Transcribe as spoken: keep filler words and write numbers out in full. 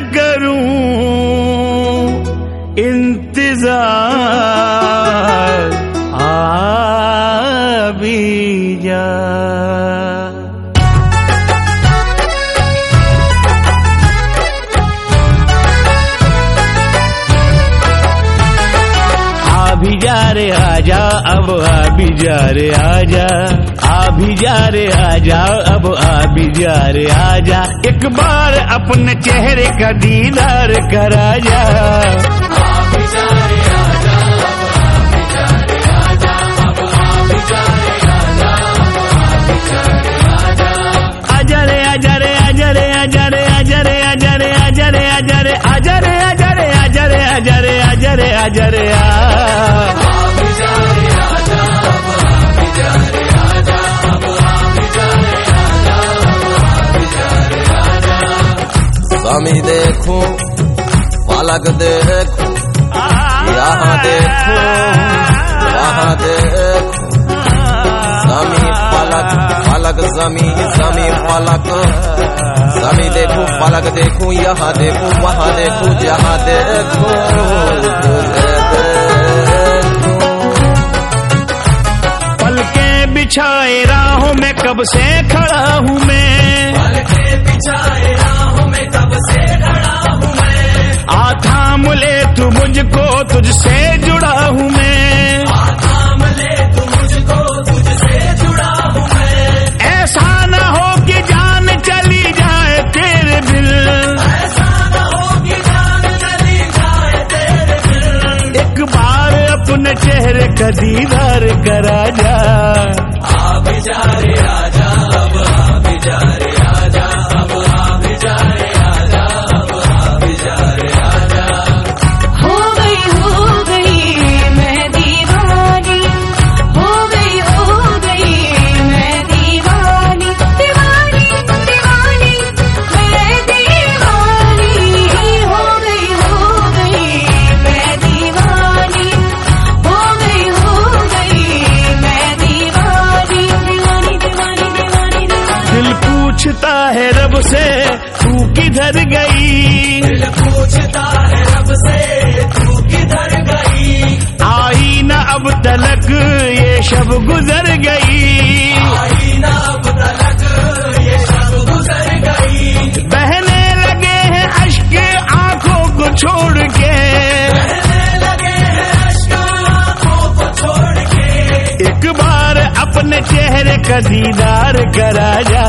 करूं इंतजार, आ भी जा। आ भी जा रे आजा, अब आ भी जा रे आजा, आ भी जा रे आजा, अब आ भी जा रे आजा। एक बार अपने चेहरे का दीदार करा जा। आ भी जा रे आजा, अब आ भी जा रे आजा, अब आ भी जा रे आजा, अब आ भी जा रे आजा। आजा रे आजा रे आजा रे आजा रे आजा रे आजा रे आजा रे आजा रे आजा रे आजा रे आजा रे आजा रे आजा रे आजा रे आ। स्वामी देखो पलक देखो, यहाँ देखो वहाँ देखो, स्वामी पलक पलक स्वामी स्वामी पलक, स्वामी देखो पलक देखो, यहाँ देखो वहाँ देखो, जहाँ देखो पलके बिछाए राहों में कब से खड़ा हूँ मैं, पलके बिछाए राहों में कब से खड़ा हूँ मैं। आ थाम ले तू मुझको, तुझसे जुड़ा हूँ मैं, आ थाम ले तू मुझको, तुझसे जुड़ा हूँ मैं। ऐसा न हो कि जान चली जाए तेरे बिन, ऐसा न हो कि जान चली जाए तेरे बिन। एक बार अपने चेहरे का दीदार करा जा। आ भी जा रे आजा, अब आ भी जा रे आजा, अब आ भी जा रे आजा, अब आ भी जा रे आजा। हो गई हो गई मैं दीवानी, हो गई हो गई मैं दीवानी, दीवानी दीवानी मैं दीवानी, हो गई हो गई मैं दीवानी, हो गई हो गई मैं दीवानी, दीवानी दीवानी दीवानी दीवानी। दिल पूछता है रब से तू किधर गई, दिल पूछता है रब से तू किधर गई। आई न अब तलक ये शब गुजर गई, आई न अब तलक ये शब गुजर गई। बहने लगे हैं अश्क आंखों को छोड़ के, बहने लगे हैं अश्क आंखों को छोड़ के। एक बार अपने चेहरे का दीदार करा जा।